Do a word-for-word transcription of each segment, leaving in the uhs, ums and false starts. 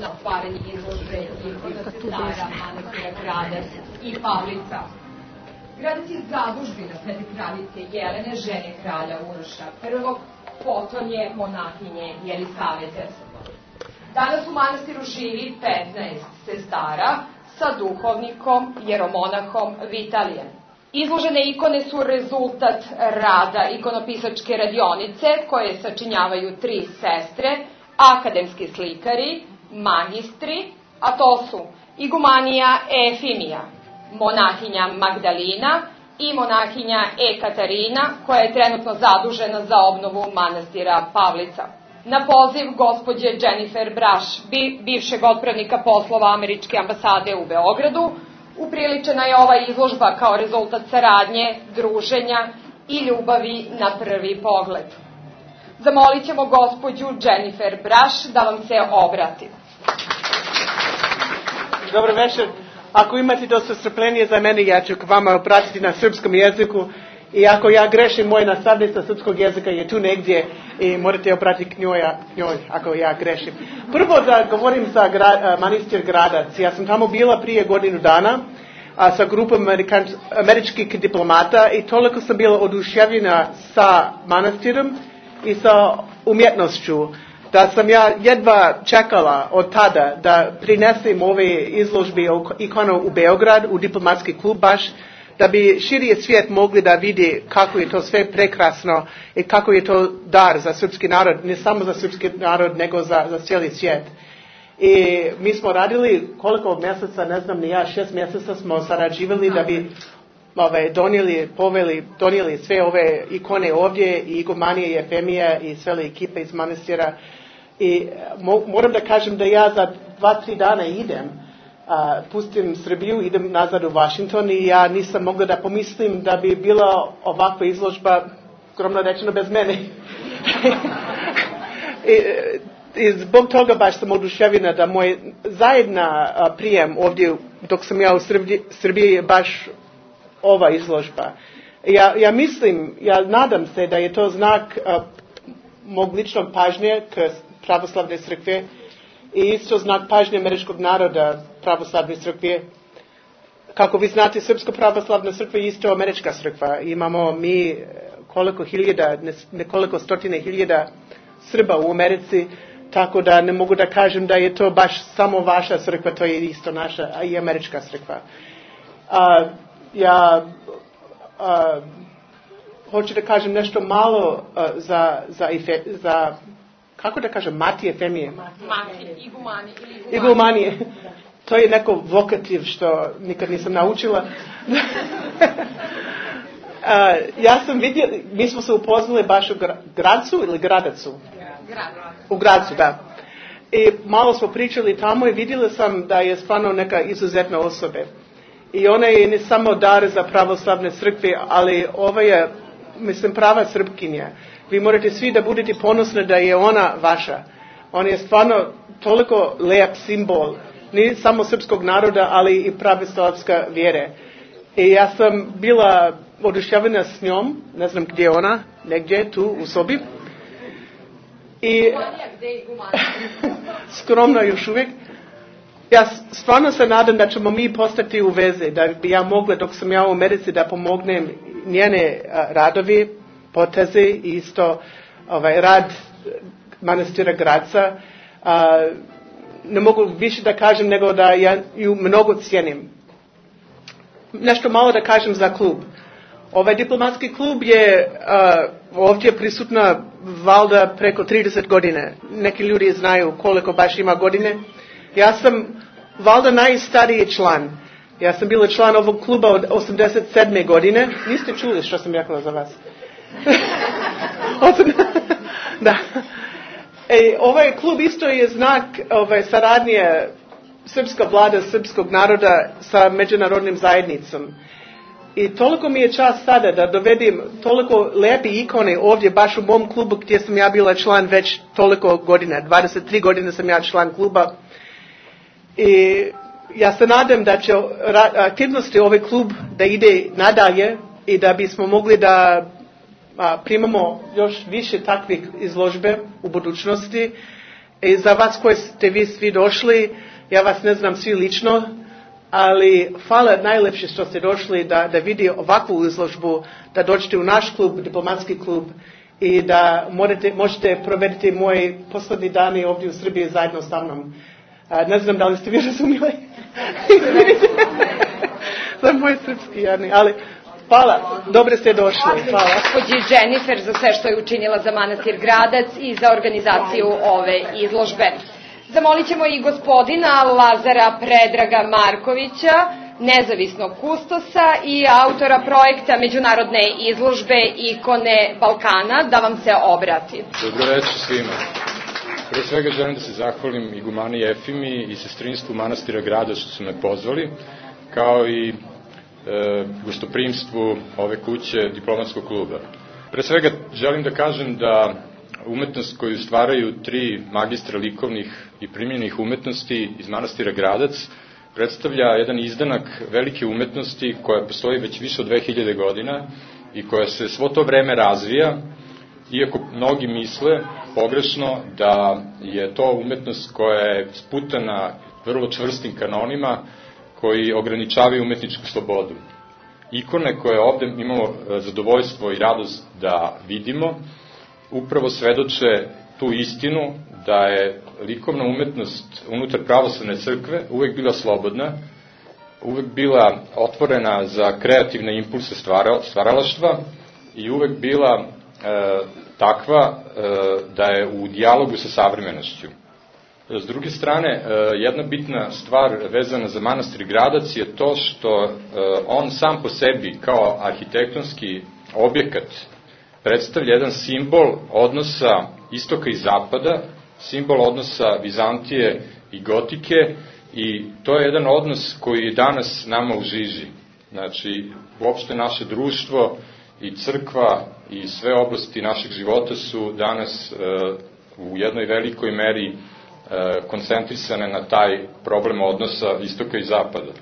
na otvaranje izložbe Ikono sestara manastira Gradac i Pavlica. Gradac je zadužbina Svete kraljice Jelene, žene kralja Uroša prvog, potonje monahinje Jelisavete. Danas u manastiru živi petnaest sestara sa duhovnikom, jeromonahom Vitalijem. Izložene ikone su rezultat rada ikonopisačke radionice koje sačinjavaju tri sestre, akademski slikari, magistri, a to su igumanija Efimija, monahinja Magdalina i monahinja Ekaterina, koja je trenutno zadužena za obnovu manastira Pavlica. Na poziv gospođe Jennifer Brash, bivšeg otpravnika poslova američke ambasade u Beogradu, upriličena je ova izložba kao rezultat saradnje, druženja i ljubavi na prvi pogled. Zamolit ćemo gospođu Jennifer Brash da vam se obrati. Dobro večer. Ako imate dosta strpljenja za mene, ja ću k vama obratiti na srpskom jeziku. I ako ja grešim, moja nastavnica srpskog jezika je tu negdje i morate obratiti k njoj, njoj ako ja grešim. Prvo da govorim za gra, manastir Gradac. Ja sam tamo bila prije godinu dana a, sa grupom Amerikan, američkih diplomata i toliko sam bila oduševljena sa manastirom i sa umjetnošću da sam ja jedva čekala od tada da prinesem ove izložbe ikona u Beograd, u diplomatski klub baš, da bi širi svijet mogli da vidi kako je to sve prekrasno i kako je to dar za srpski narod, ne samo za srpski narod, nego za, za cijeli svijet. I mi smo radili koliko mjeseca, ne znam ni ja, šest mjeseca smo sarađivali da bi ove, donijeli, poveli, donijeli sve ove ikone ovdje i igumanije i Efemije i sve ekipe iz manastira. I mo, moram da kažem da ja za dva, tri dana idem. Uh, pustim Srbiju, idem nazad u Washington i ja nisam mogla da pomislim da bi bila ovakva izložba, skromno rečeno, bez mene. I, I zbog toga baš sam oduševljena da moj zajedna uh, prijem ovdje dok sam ja u Srbiji, Srbiji je baš ova izložba. Ja, ja mislim, ja nadam se da je to znak uh, mog ličnog pažnje k pravoslavne crkve i isto znak pažnje američkog naroda pravoslavne crkve. Kako vi znate, Srpska pravoslavna crkva je isto američka crkva. Imamo mi koliko hiljada, nekoliko stotine hiljada Srba u Americi, tako da ne mogu da kažem da je to baš samo vaša crkva, to je isto naša, a i američka crkva. A, ja a, hoću da kažem nešto malo a, za, za, za kako da kažem, mati Efemije? Mati, igumani ili igumani. Igumanije. To je neko vokativ što nikad nisam naučila. uh, ja sam vidjela, mi smo se upoznali baš u Gradcu ili Gradacu? Grad. U Gradcu, da. I malo smo pričali tamo i vidjela sam da je stvarno neka izuzetna osoba. I ona je ne samo dar za pravoslavne crkve, ali ova je, mislim, prava Srpkinja. Vi morate svi da budete ponosni da je ona vaša. Ona je stvarno toliko lijep simbol, ne samo srpskog naroda, ali i pravoslavska vjere. I ja sam bila oduševljena s njom, ne znam gdje je ona, negdje tu u sobi. I skromno još uvijek. Ja stvarno se nadam da ćemo mi postati u veze, da bi ja mogla dok sam ja u Americi da pomognem njene radovi, poteze i isto ovaj, rad manastira Gradca. A, ne mogu više da kažem nego da ja ju mnogo cijenim. Nešto malo da kažem za klub. Ovaj diplomatski klub je a, ovdje prisutna valjda preko trideset godine. Neki ljudi znaju koliko baš ima godine. Ja sam valjda najstariji član. Ja sam bila član ovog kluba od osamdeset sedme godine. Niste čuli što sam rekla za vas? Da. E, ovaj klub isto je znak ovaj, saradnje srpska vlada, srpskog naroda sa međunarodnim zajednicom. I toliko mi je čast sada da dovedim toliko lijepe ikone ovdje baš u mom klubu gdje sam ja bila član već toliko godina. dvadeset tri godine sam ja član kluba. I ja se nadam da će aktivnosti ovaj klub da ide nadalje i da bismo mogli da a, primamo još više takvih izložbe u budućnosti I za vas koji ste vi svi došli, ja vas ne znam svi lično, ali hvala najlepše što ste došli da, da vidi ovakvu izložbu, da dođete u naš klub, diplomatski klub, i da morate, možete provediti moji poslednji dani ovdje u Srbiji zajedno sa mnom. A, ne znam da li ste vi razumjeli. Za moj srpski, Jani, ali hvala, dobro ste došli. Hvala. Gospođi Jennifer za sve što je učinila za manastir Gradac i za organizaciju ove izložbe. Zamolit ćemo i gospodina Lazara Predraga Markovića, nezavisnog kustosa i autora projekta međunarodne izložbe Ikone Balkana, da vam se obrati. Dobro večer svima. Pre svega želim da se zahvalim igumani Efimi i sestrinstvu manastira Gradac što su me pozvali, kao i e, gostoprimstvu ove kuće diplomatskog kluba. Pre svega želim da kažem da umetnost koju stvaraju tri magistra likovnih i primjenih umetnosti iz manastira Gradac predstavlja jedan izdanak velike umetnosti koja postoji već više od dve hiljade godina i koja se svo to vreme razvija, iako mnogi misle pogrešno da je to umetnost koja je sputana vrlo čvrstim kanonima koji ograničavaju umetničku slobodu. Ikone koje ovde imamo zadovoljstvo i radost da vidimo upravo svedoče tu istinu da je likovna umetnost unutar pravoslavne crkve uvek bila slobodna, uvek bila otvorena za kreativne impulse stvaralaštva i uvek bila e, takva e, da je u dijalogu sa savremenošću. S druge strane, e, jedna bitna stvar vezana za manastir Gradac je to što e, on sam po sebi kao arhitektonski objekat predstavlja jedan simbol odnosa istoka i zapada, simbol odnosa Vizantije i Gotike, i to je jedan odnos koji je danas nama u žiži. Znači, uopšte naše društvo i crkva i sve oblasti našeg života su danas e, u jednoj velikoj meri e, koncentrisane na taj problem odnosa istoka i zapada. E,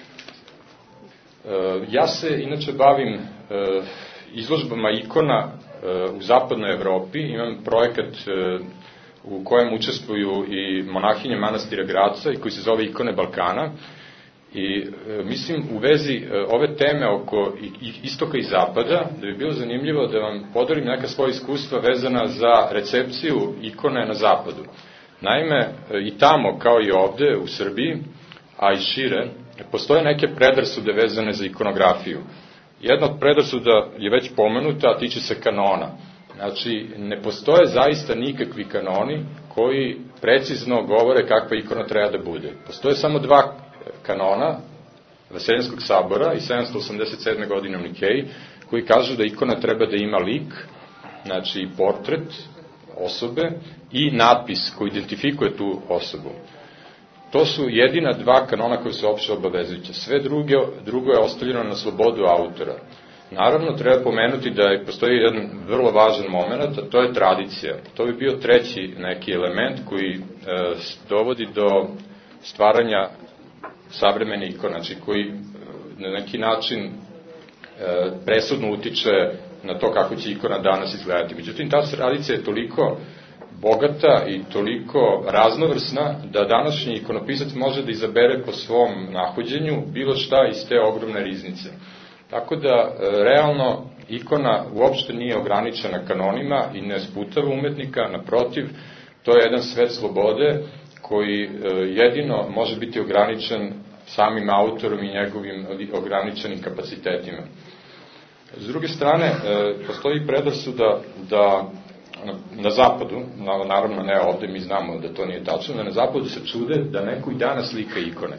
ja se inače bavim e, izložbama ikona u zapadnoj Evropi. Imam projekat u kojem učestvuju i monahinje manastira Gradca i koji se zove Ikone Balkana, i mislim u vezi ove teme oko istoka i zapada da bi bilo zanimljivo da vam podelim neka svoja iskustva vezana za recepciju ikone na zapadu. Naime, i tamo kao i ovde u Srbiji, a i šire, postoje neke predrasude vezane za ikonografiju. Jedna od predrasuda je već pomenuta, a tiče se kanona. Znači, ne postoje zaista nikakvi kanoni koji precizno govore kakva ikona treba da bude. Postoje samo dva kanona Vaseljenskog sabora iz sedamsto osamdeset sedme godine u Nikeji, koji kažu da ikona treba da ima lik, znači portret osobe i natpis koji identifikuje tu osobu. To su jedina dva kanona koje su opšte obavezujuće. Sve druge, drugo je ostavljeno na slobodu autora. Naravno, treba pomenuti da je, postoji jedan vrlo važan moment, a to je tradicija. To bi bio treći neki element koji e, dovodi do stvaranja savremene ikone, znači koji e, na neki način e, presudno utiče na to kako će ikona danas izgledati. Međutim, ta tradicija je toliko bogata i toliko raznovrsna da današnji ikonopisac može da izabere po svom nahođenju bilo šta iz te ogromne riznice. Tako da, realno, ikona uopšte nije ograničena kanonima i ne sputava umetnika, naprotiv, to je jedan svet slobode koji jedino može biti ograničen samim autorom i njegovim ograničenim kapacitetima. S druge strane, postoji predrasuda da na zapadu, naravno ne ovde, mi znamo da to nije tačno, da na zapadu se čude da neko i danas slika ikone.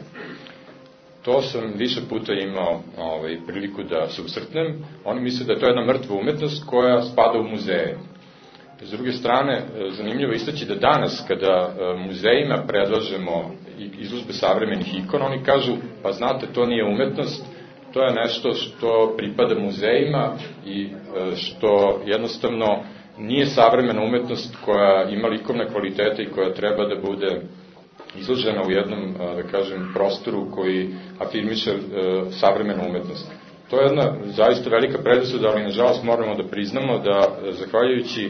To sam više puta imao ovaj, priliku da susretnem. Oni misle da je to jedna mrtva umetnost koja spada u muzeje. S druge strane, zanimljivo istaći da danas, kada muzejima predlažemo izložbe savremenih ikona, oni kažu, pa znate, to nije umetnost, to je nešto što pripada muzejima i što jednostavno nije savremena umetnost koja ima likovne kvalitete i koja treba da bude izložena u jednom, da kažem, prostoru koji afirmiše savremenu umetnost. To je jedna zaista velika predrasuda, ali nažalost moramo da priznamo da, zahvaljujući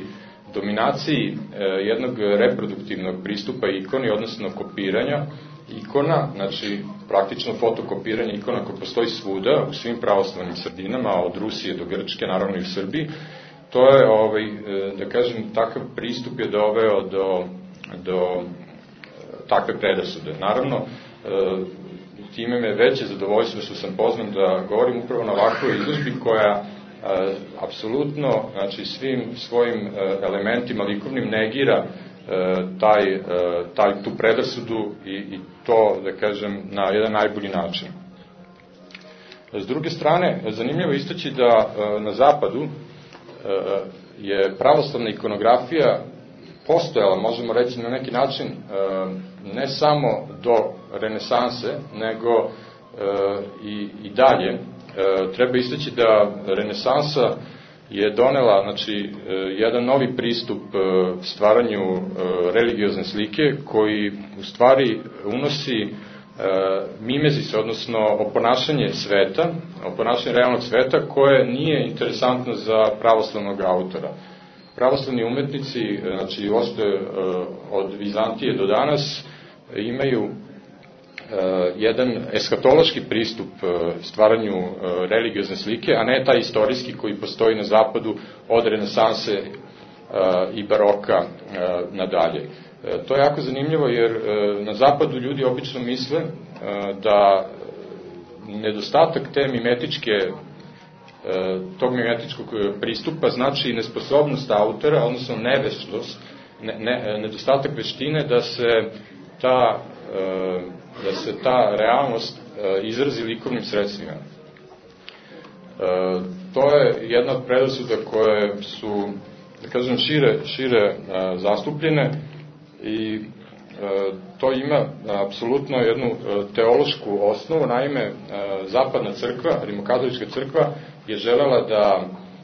dominaciji jednog reproduktivnog pristupa ikoni, odnosno kopiranja ikona, znači praktično fotokopiranje ikona koje postoji svuda, u svim pravoslavnim sredinama, od Rusije do Grčke, naravno i u Srbiji. To je, ovaj, da kažem, takav pristup je doveo do, do takve predrasude. Naravno, time me veće zadovoljstvo što sam pozvan da govorim upravo na ovakvoj izložbi koja apsolutno, znači svim svojim elementima likovnim negira taj, taj, tu predrasudu i, i to, da kažem, na jedan najbolji način. S druge strane, zanimljivo istaći da na zapadu je pravoslavna ikonografija postojala, možemo reći na neki način, ne samo do renesanse, nego i, i dalje. Treba istaći da renesansa je donela, znači, jedan novi pristup stvaranju religiozne slike koji u stvari unosi mimezis, odnosno oponašanje sveta, oponašanje realnog sveta koje nije interesantno za pravoslavnog autora. Pravoslavni umetnici, znači uopšte od Vizantije do danas, imaju jedan eskatološki pristup stvaranju religiozne slike, a ne taj istorijski koji postoji na zapadu od renesanse i baroka nadalje. To je jako zanimljivo jer na zapadu ljudi obično misle da nedostatak te mimetičke, tog mimetičkog pristupa znači nesposobnost autora, odnosno neveštost, ne, ne, nedostatak veštine da se ta da se ta realnost izrazi likovnim sredstvima. To je jedna od predrasuda koje su, da kažem, šire, šire zastupljene i to ima apsolutno jednu teološku osnovu. Naime, zapadna crkva, rimokatolička crkva, je želela da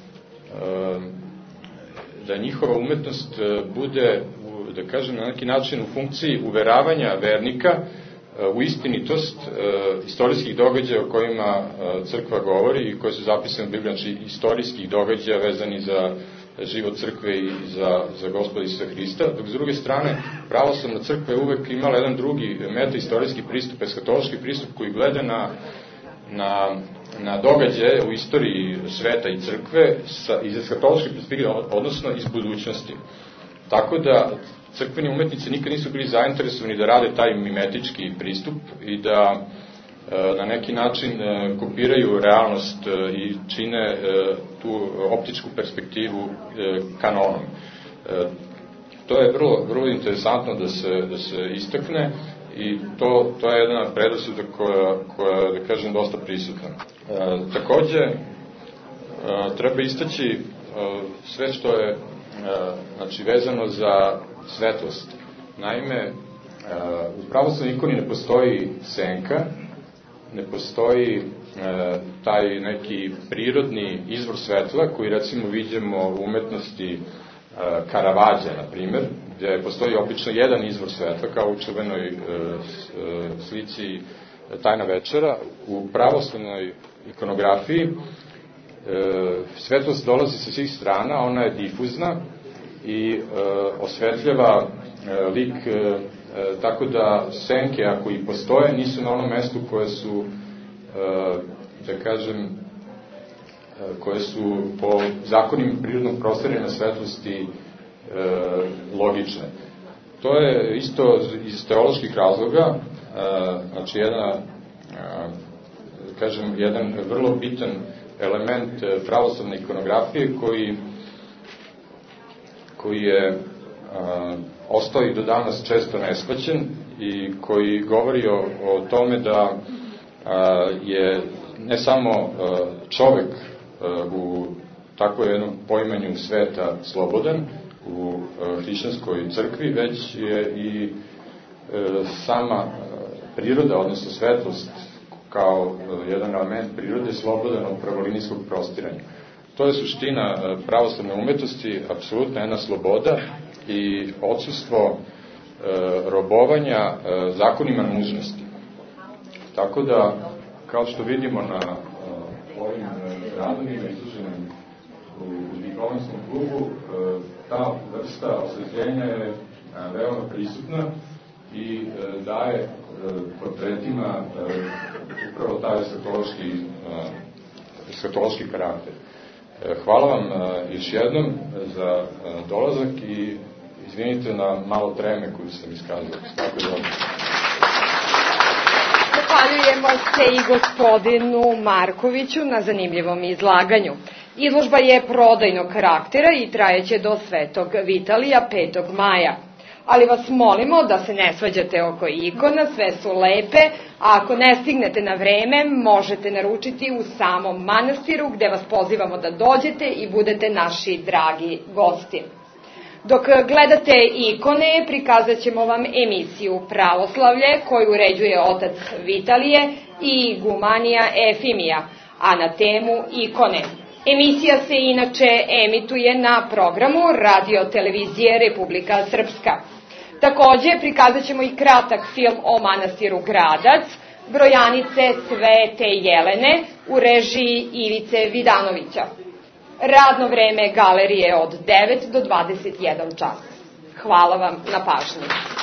da njihova umetnost bude, da kažem, na neki način u funkciji uveravanja vernika u istinitost istorijskih događaja o kojima crkva govori i koje su zapisane u Bibliji, znači istorijskih događaja vezani za život crkve i za, za Gospoda Isusa Hrista, dok s druge strane pravoslavna crkva je uvek imala jedan drugi meta-istorijski pristup, eskatološki pristup koji gleda na, na, na događaje u istoriji sveta i crkve sa, iz eskatološke perspektive, odnosno iz budućnosti. Tako da crkveni umetnici nikad nisu bili zainteresovani da rade taj mimetički pristup i da na neki način kopiraju realnost i čine tu optičku perspektivu kanonom. To je vrlo, vrlo interesantno da se, da se istakne i to, to je jedna predrasuda koja, koja, da kažem, dosta prisutna. Takođe, treba istaći sve što je, znači, vezano za svetlost. Naime, u pravoslavnoj ikoni ne postoji senka, ne postoji e, taj neki prirodni izvor svetla koji recimo vidimo u umetnosti e, Karavađa, na primer, gde postoji obično jedan izvor svetla, kao u čuvenoj e, slici Tajna večera. U pravoslavnoj ikonografiji e, svetlost dolazi sa svih strana, ona je difuzna i e, osvetljava e, lik e, tako da senke, ako i postoje, nisu na onom mestu koje su, da kažem, koje su po zakonima prirodnog prostoranja svetlosti logične. To je isto iz teoloških razloga, znači jedna, da kažem, jedan vrlo bitan element pravoslavne ikonografije koji, koji je ostao i do danas često neshvaćen i koji govori o, o tome da a, je ne samo a, čovek a, u takvom jednom poimanju sveta slobodan u a, hrišćanskoj crkvi, već je i a, sama priroda, odnosno svetlost kao a, jedan element prirode slobodan od pravolinijskog prostiranja. To je suština pravoslavne umetnosti, apsolutna jedna sloboda i odsustvo e, robovanja e, zakonima nužnosti. Tako da, kao što vidimo na e, ovim radovima izloženim u diplomatskom klubu, ta vrsta osvetljenja je veoma prisutna i daje portretima upravo taj eskatološki, eskatološki karakter. Hvala vam još jednom za dolazak i izvinite na malo treme koju sam iskazao. Tako da... Zahvaljujemo se i gospodinu Markoviću na zanimljivom izlaganju. Izložba je prodajnog karaktera i trajeće do Svetog Vitalija petog maja. Ali vas molimo da se ne svađate oko ikona, sve su lepe, a ako ne stignete na vreme, možete naručiti u samom manastiru gde vas pozivamo da dođete i budete naši dragi gosti. Dok gledate ikone, prikazat ćemo vam emisiju Pravoslavlje koju uređuje otac Vitalije i gumanija Efimija, a na temu ikone. Emisija se inače emituje na programu Radio televizije Republika Srpska. Takođe, prikazat ćemo i kratak film o manastiru Gradac, Brojanice Svete Jelene u režiji Ivice Vidanovića. Radno vreme galerije od devet do dvadeset jedan čas. Hvala vam na pažnji.